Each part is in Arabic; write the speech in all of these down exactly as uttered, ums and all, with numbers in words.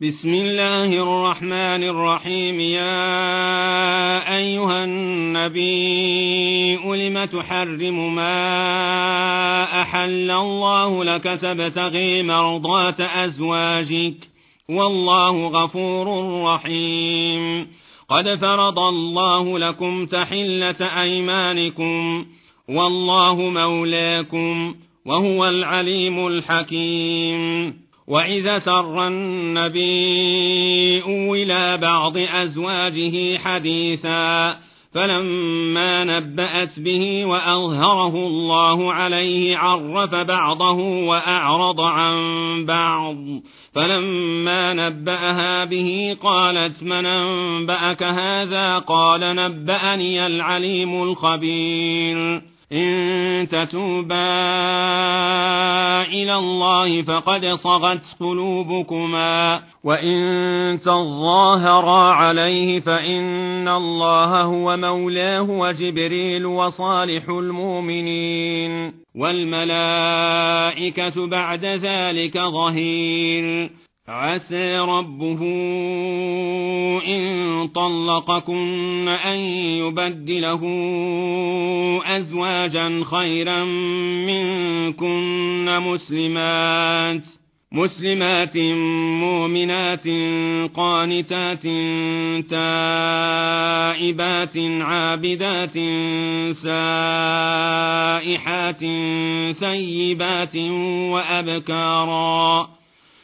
بسم الله الرحمن الرحيم. يا أيها النبي لم تحرم ما أحل الله لك تبتغي مرضات أزواجك والله غفور رحيم. قد فرض الله لكم تحلة أيمانكم والله مولاكم وهو العليم الحكيم. وإذا سر النبي إلى بعض أزواجه حديثا فلما نبأت به وأظهره الله عليه عرف بعضه وأعرض عن بعض، فلما نبأها به قالت من أنبأك هذا؟ قال نبأني العليم الخبير. إن تتوبا إلى الله فقد صغت قلوبكما وإن تظاهرا عليه فإن الله هو مولاه وجبريل وصالح المؤمنين والملائكة بعد ذلك ظهير. عسى ربه إن طلقكن أن يبدله أزواجا خيرا منكن مسلمات مسلمات مؤمنات قانتات تائبات عابدات سائحات ثيبات وأبكارا.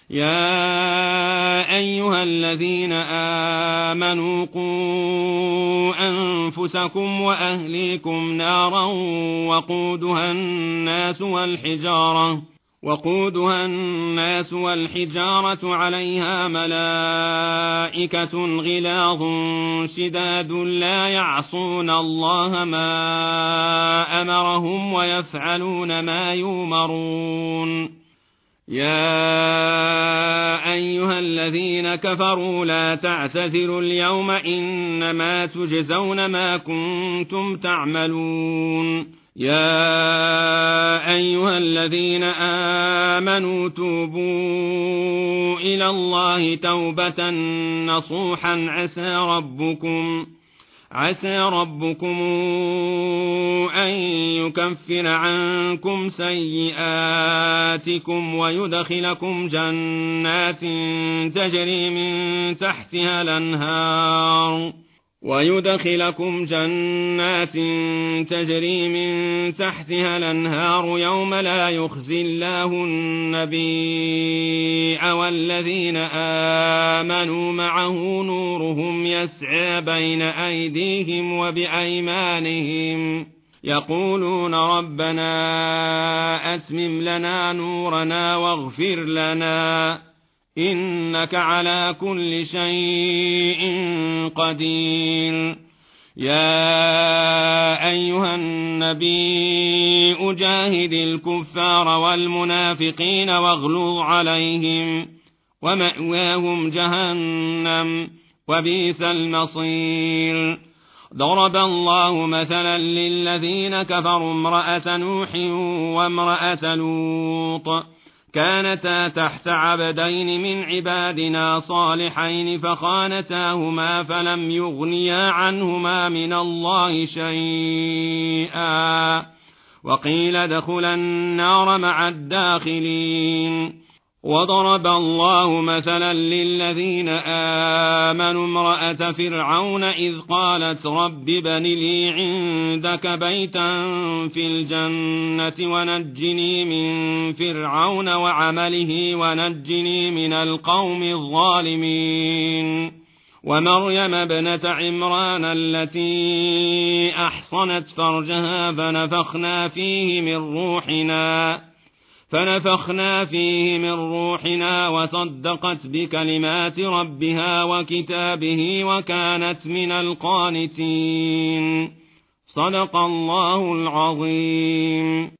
يا أيها الذين آمنوا قوا أنفسكم وأهليكم نارا وقودها الناس والحجارة وقودها الناس والحجارة عليها ملائكة غلاظ شداد لا يعصون الله ما أمرهم ويفعلون ما يؤمرون. يا أيها الذين كفروا لا تعتذروا اليوم إنما تجزون ما كنتم تعملون. يا أيها الذين آمنوا توبوا إلى الله توبة نصوحا عسى ربكم عسى ربكم أن يكفر عنكم سيئاتكم ويدخلكم جنات تجري من تحتها الأنهار ويدخلكم جنات تجري من تحتها الأنهار يوم لا يخزي الله النبي والذين آمنوا معه نورهم يسعى بين أيديهم وبأيمانهم يقولون ربنا أتمم لنا نورنا واغفر لنا إنك على كل شيء قدير. يا أيها النبي أجاهد الكفار والمنافقين واغلظ عليهم ومأواهم جهنم وبئس المصير. ضرب الله مثلا للذين كفروا امرأة نوح وامرأة لوط كانتا تحت عبدين من عبادنا صالحين فخانتاهما فلم يغنيا عنهما من الله شيئا وقيل ادخلا النار مع الداخلين. وضرب الله مثلا للذين آمنوا امرأة فرعون إذ قالت رب ابن لي عندك بيتا في الجنة ونجني من فرعون وعمله ونجني من القوم الظالمين. ومريم ابنة عمران التي أحصنت فرجها فنفخنا فيه من روحنا فنفخنا فيه من روحنا وصدقت بكلمات ربها وكتابه وكانت من القانتين. صدق الله العظيم.